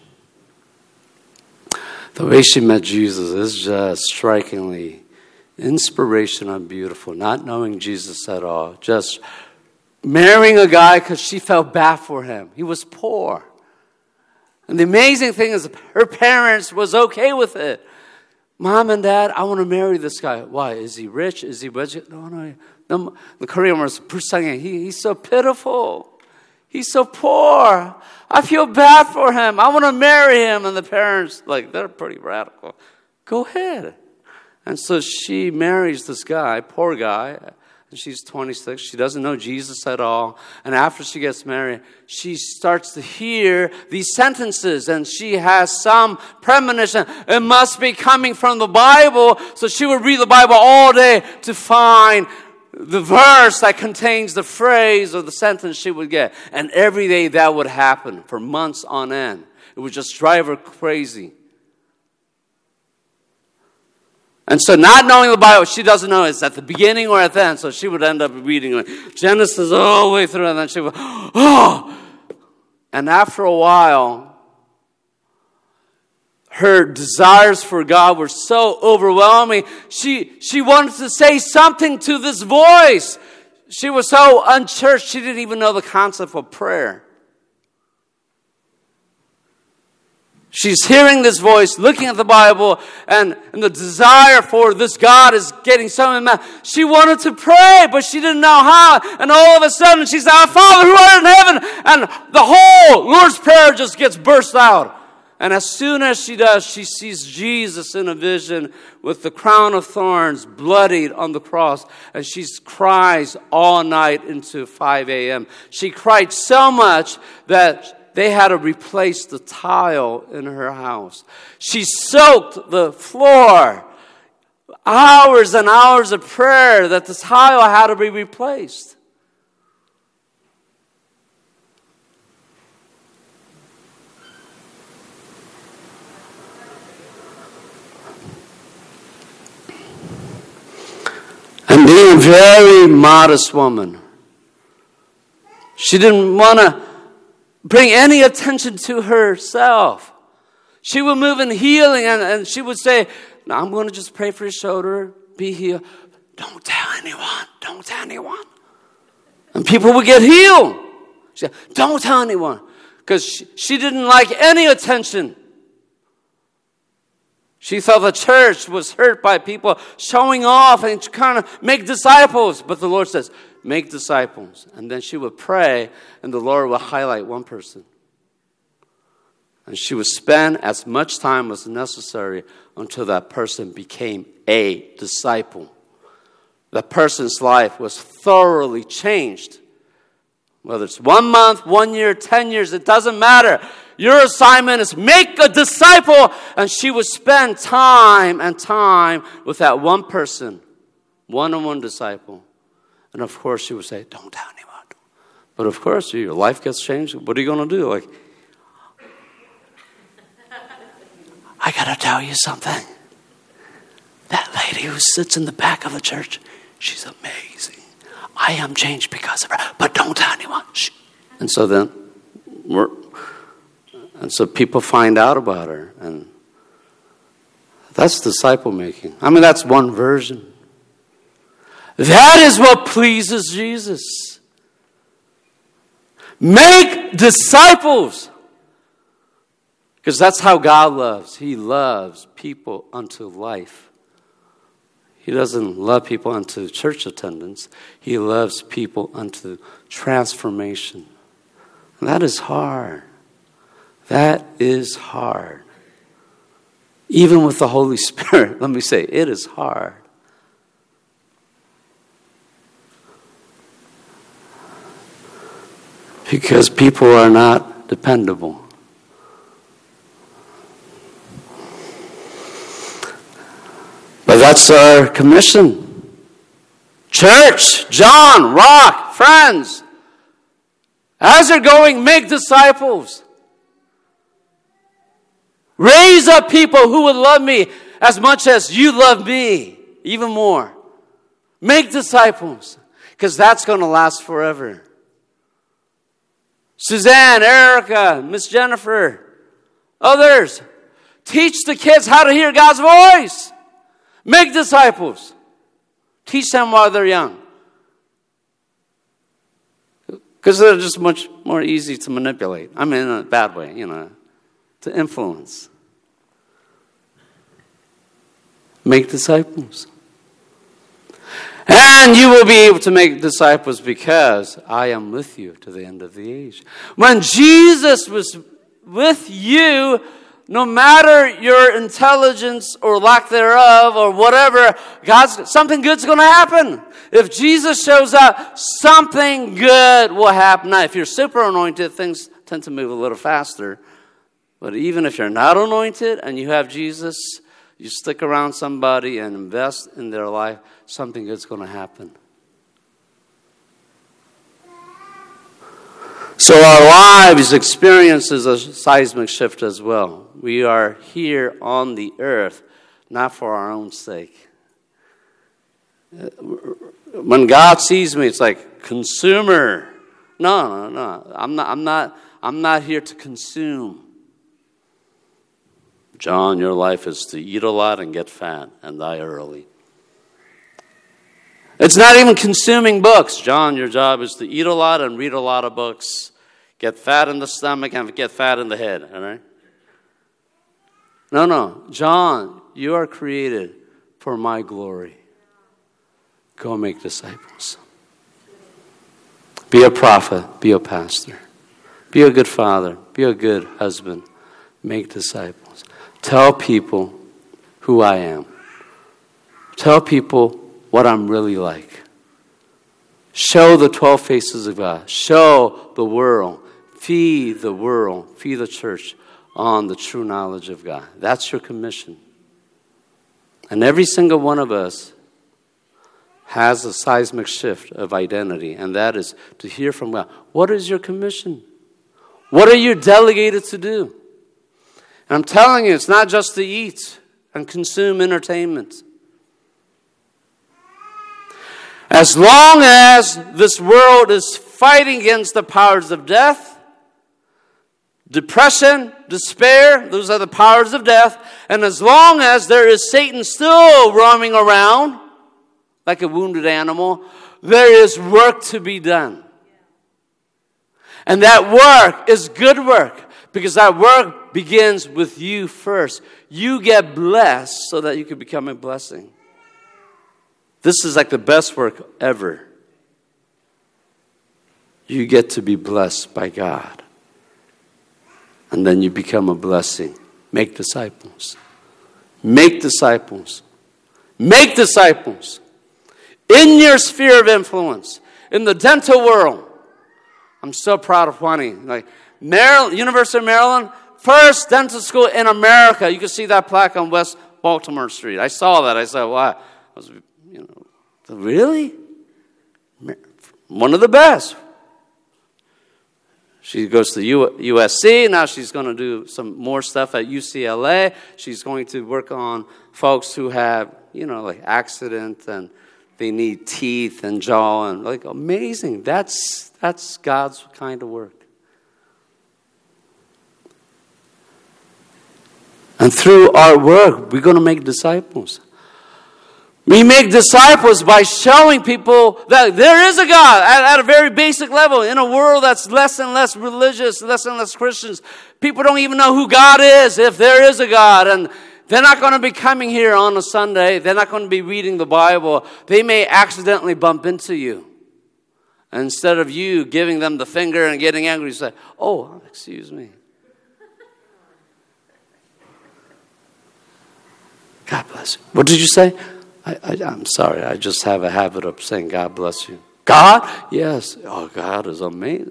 The way she met Jesus is just strikingly inspirational and beautiful. Not knowing Jesus at all. Just marrying a guy because she felt bad for him. He was poor. And the amazing thing is her parents was okay with it. Mom and Dad, I want to marry this guy. Why? Is he rich? Is he rich? No. The Korean was saying, he's so pitiful. He's so poor. I feel bad for him. I want to marry him. And the parents, they're pretty radical. Go ahead. And so she marries this guy, poor guy. And she's 26. She doesn't know Jesus at all. And after she gets married, she starts to hear these sentences. And she has some premonition. It must be coming from the Bible. So she would read the Bible all day to find the verse that contains the phrase or the sentence she would get. And every day that would happen for months on end. It would just drive her crazy. And so not knowing the Bible, she doesn't know it's at the beginning or at the end. So she would end up reading Genesis all the way through. And then she would, oh! And after a while, her desires for God were so overwhelming. She wanted to say something to this voice. She was so unchurched, she didn't even know the concept of prayer. She's hearing this voice, looking at the Bible, and the desire for this God is getting so immense. She wanted to pray, but she didn't know how. And all of a sudden, she said, Our Father who art in heaven. And the whole Lord's Prayer just gets burst out. And as soon as she does, she sees Jesus in a vision with the crown of thorns bloodied on the cross. And she cries all night into 5 a.m. She cried so much that they had to replace the tile in her house. She soaked the floor. Hours and hours of prayer that the tile had to be replaced. And being a very modest woman, she didn't want to bring any attention to herself. She would move in healing and she would say, no, I'm going to just pray for your shoulder, be healed. Don't tell anyone. Don't tell anyone. And people would get healed. She said, don't tell anyone. Because she didn't like any attention. She thought the church was hurt by people showing off and trying to make disciples. But the Lord says, make disciples. And then she would pray, and the Lord would highlight one person. And she would spend as much time as necessary until that person became a disciple. That person's life was thoroughly changed. Whether it's 1 month, 1 year, 10 years, it doesn't matter. Your assignment is make a disciple. And she would spend time and time with that one person, one-on-one disciple. And of course, she would say, don't tell anyone. But of course, your life gets changed. What are you going to do? Like, I got to tell you something. That lady who sits in the back of the church, she's amazing. I am changed because of her. But don't tell anyone. Shh. And so then, people find out about her. And that's disciple making. I mean, that's one version. That is what pleases Jesus. Make disciples. Because that's how God loves. He loves people unto life. He doesn't love people unto church attendance. He loves people unto transformation. And that is hard. That is hard. Even with the Holy Spirit, let me say, it is hard. Because people are not dependable. But that's our commission. Church, John, Rock, friends, as you're going, make disciples. Raise up people who would love me as much as you love me, even more. Make disciples, because that's going to last forever. Suzanne, Erica, Miss Jennifer, others, teach the kids how to hear God's voice. Make disciples. Teach them while they're young. Because they're just much more easy to manipulate. I mean, in a bad way, to influence. Make disciples. And you will be able to make disciples because I am with you to the end of the age. When Jesus was with you, no matter your intelligence or lack thereof or whatever, something good's going to happen. If Jesus shows up, something good will happen. Now, if you're super anointed, things tend to move a little faster. But even if you're not anointed and you have Jesus, you stick around somebody and invest in their life, something good's going to happen. So our lives experiences a seismic shift as well. We are here on the earth, not for our own sake. When God sees me, it's like consumer. No. I'm not here to consume. John, your life is to eat a lot and get fat and die early. It's not even consuming books. John, your job is to eat a lot and read a lot of books. Get fat in the stomach and get fat in the head. All right? No. John, you are created for my glory. Go make disciples. Be a prophet. Be a pastor. Be a good father. Be a good husband. Make disciples. Tell people who I am. Tell people what I'm really like. Show the 12 faces of God. Show the world. Feed the world. Feed the church on the true knowledge of God. That's your commission. And every single one of us has a seismic shift of identity, and that is to hear from God. What is your commission? What are you delegated to do? And I'm telling you, it's not just to eat and consume entertainment. As long as this world is fighting against the powers of death, depression, despair, those are the powers of death. And as long as there is Satan still roaming around like a wounded animal, there is work to be done. And that work is good work, because that work begins with you first. You get blessed so that you can become a blessing. This is like the best work ever. You get to be blessed by God. And then you become a blessing. Make disciples. Make disciples. Make disciples. In your sphere of influence. In the dental world. I'm so proud of Juani. Like Maryland, University of Maryland, first dental school in America. You can see that plaque on West Baltimore Street. I saw that. I said, wow. Really? One of the best. She goes to USC. Now she's going to do some more stuff at UCLA. She's going to work on folks who have, like accidents and they need teeth and jaw and like amazing. That's God's kind of work. And through our work, we're going to make disciples. We make disciples by showing people that there is a God at a very basic level. In a world that's less and less religious, less and less Christians, people don't even know who God is, if there is a God. And they're not going to be coming here on a Sunday. They're not going to be reading the Bible. They may accidentally bump into you. And instead of you giving them the finger and getting angry, you say, oh, excuse me. God bless you. What did you say? I'm sorry. I just have a habit of saying, God bless you. God? Yes. Oh, God is amazing.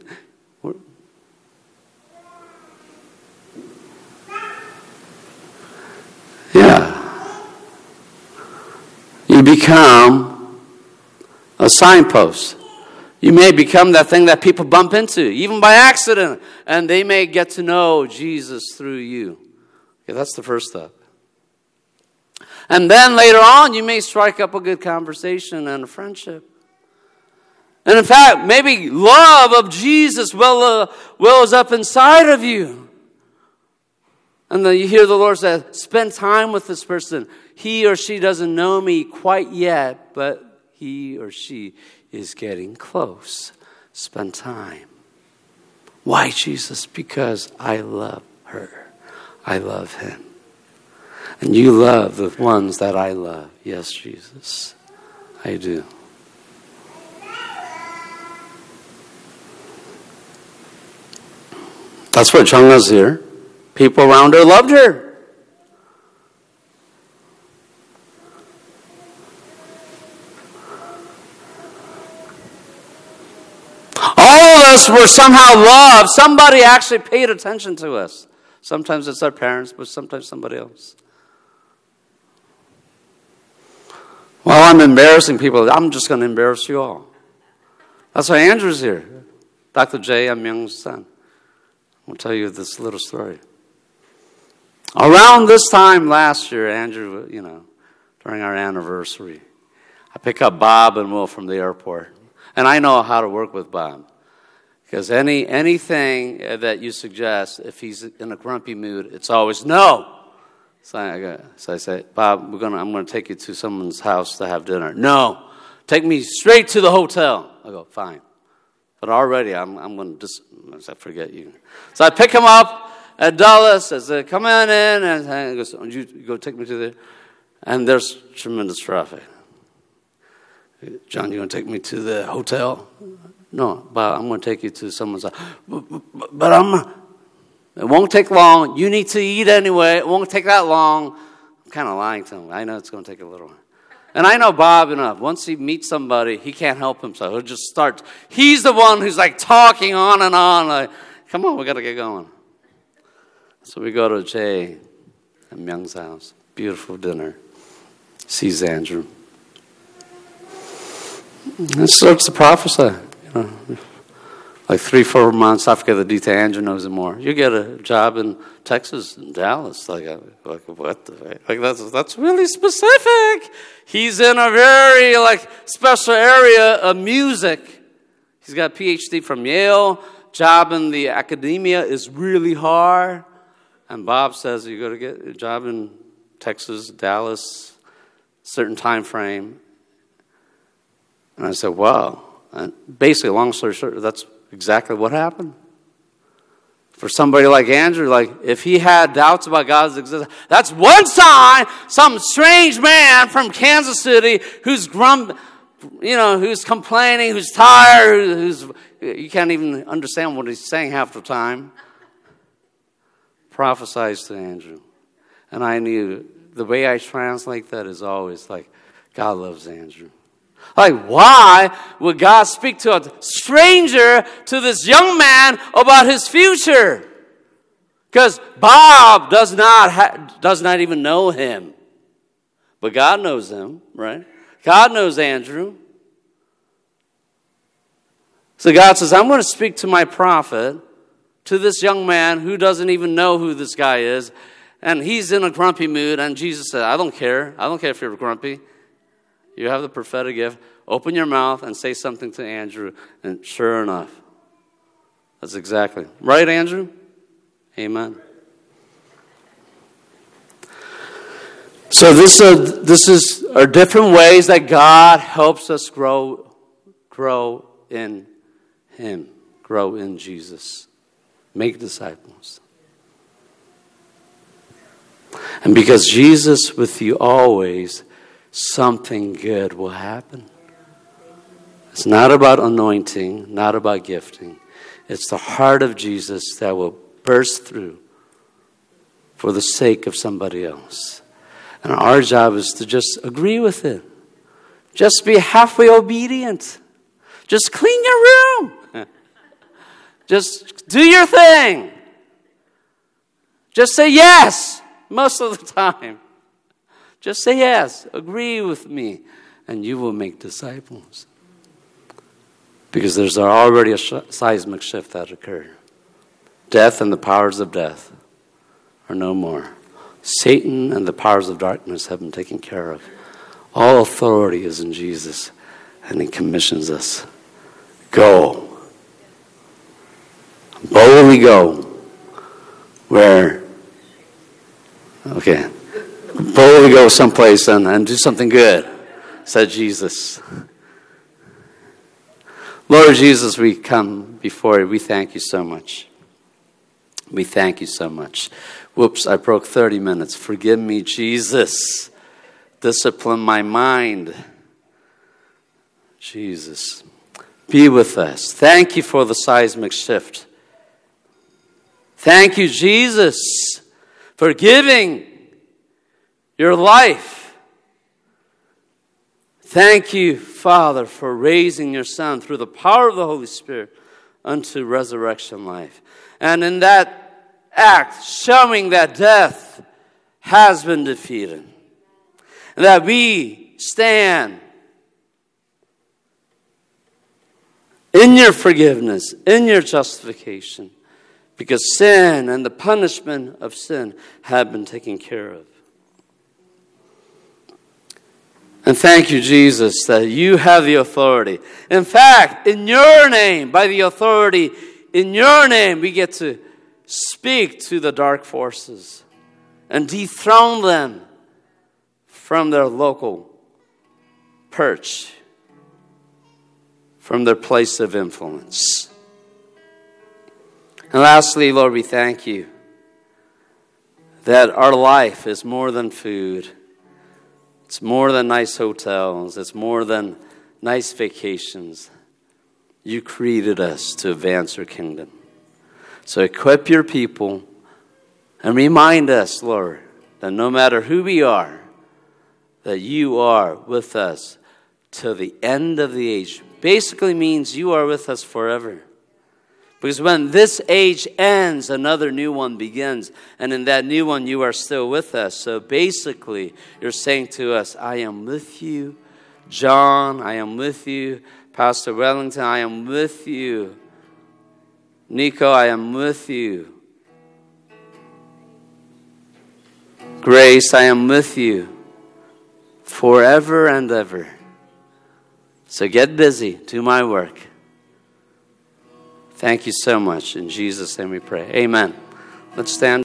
Yeah. You become a signpost. You may become that thing that people bump into, even by accident, and they may get to know Jesus through you. Okay, that's the first step. And then later on, you may strike up a good conversation and a friendship. And in fact, maybe love of Jesus wells up inside of you. And then you hear the Lord say, spend time with this person. He or she doesn't know me quite yet, but he or she is getting close. Spend time. Why, Jesus? Because I love her. I love him. And you love the ones that I love. Yes, Jesus, I do. That's what Chung was here. People around her loved her. All of us were somehow loved. Somebody actually paid attention to us. Sometimes it's our parents, but sometimes somebody else. Well, I'm embarrassing people. I'm just going to embarrass you all. That's why Andrew's here. Dr. J. M. Young's son. I'll tell you this little story. Around this time last year, Andrew, during our anniversary, I pick up Bob and Will from the airport. And I know how to work with Bob. Because anything that you suggest, if he's in a grumpy mood, it's always no. So I say, Bob, I'm going to take you to someone's house to have dinner. No, take me straight to the hotel. I go, fine. But already I'm going to forget you. So I pick him up at Dulles. I say, come on in. And he goes, you go take me to the... And there's tremendous traffic. John, you going to take me to the hotel? No, Bob, I'm going to take you to someone's house. But it won't take long. You need to eat anyway. It won't take that long. I'm kind of lying to him. I know it's going to take a little while. And I know Bob enough. Once he meets somebody, he can't help himself. He'll just start. He's the one who's like talking on and on. Like, come on, we got to get going. So we go to Jay and Myung's house. Beautiful dinner. Sees Andrew. And starts to prophesy. Like 3-4 months, I forget the detail. Andrew knows it more. You get a job in Texas, in Dallas. Like what? That's really specific. He's in a very special area of music. He's got a PhD from Yale. Job in the academia is really hard. And Bob says you got to get a job in Texas, Dallas, certain time frame. And I said, wow. And basically, long story short, that's exactly what happened. For somebody like Andrew, if he had doubts about God's existence, that's one sign some strange man from Kansas City who's who's complaining, who's tired, you can't even understand what he's saying half the time. prophesies to Andrew. And I knew the way I translate that is always like, God loves Andrew. Like, why would God speak to a stranger, to this young man, about his future? Because Bob does not even know him. But God knows him, right? God knows Andrew. So God says, I'm going to speak to my prophet, to this young man who doesn't even know who this guy is. And he's in a grumpy mood. And Jesus said, I don't care. I don't care if you're grumpy. You have the prophetic gift. Open your mouth and say something to Andrew. And sure enough, that's exactly. Right, Andrew? Amen. So this are different ways that God helps us grow in Him, grow in Jesus, make disciples. And because Jesus with you always, something good will happen. It's not about anointing, not about gifting. It's the heart of Jesus that will burst through for the sake of somebody else. And our job is to just agree with it. Just be halfway obedient. Just clean your room. Just do your thing. Just say yes most of the time. Just say yes. Agree with me. And you will make disciples. Because there's already a seismic shift that occurred. Death and the powers of death are no more. Satan and the powers of darkness have been taken care of. All authority is in Jesus. And He commissions us. Go. Boldly go. Where? Okay. Boldly go someplace and do something good, said Jesus. Lord Jesus, we come before you. We thank you so much. We thank you so much. Whoops, I broke 30 minutes. Forgive me, Jesus. Discipline my mind. Jesus, be with us. Thank you for the seismic shift. Thank you, Jesus, for giving your life. Thank you, Father, for raising your Son through the power of the Holy Spirit unto resurrection life. And in that act, showing that death has been defeated. And that we stand in your forgiveness, in your justification, because sin and the punishment of sin have been taken care of. And thank you, Jesus, that you have the authority. In fact, in your name, by the authority in your name, we get to speak to the dark forces and dethrone them from their local perch, from their place of influence. And lastly, Lord, we thank you that our life is more than food. It's more than nice hotels. It's more than nice vacations. You created us to advance your kingdom. So equip your people and remind us, Lord, that no matter who we are, that you are with us till the end of the age. Basically means you are with us forever. Because when this age ends, another new one begins. And in that new one, you are still with us. So basically, you're saying to us, I am with you. John, I am with you. Pastor Wellington, I am with you. Nico, I am with you. Grace, I am with you. Forever and ever. So get busy. Do my work. Thank you so much. In Jesus' name we pray. Amen. Let's stand.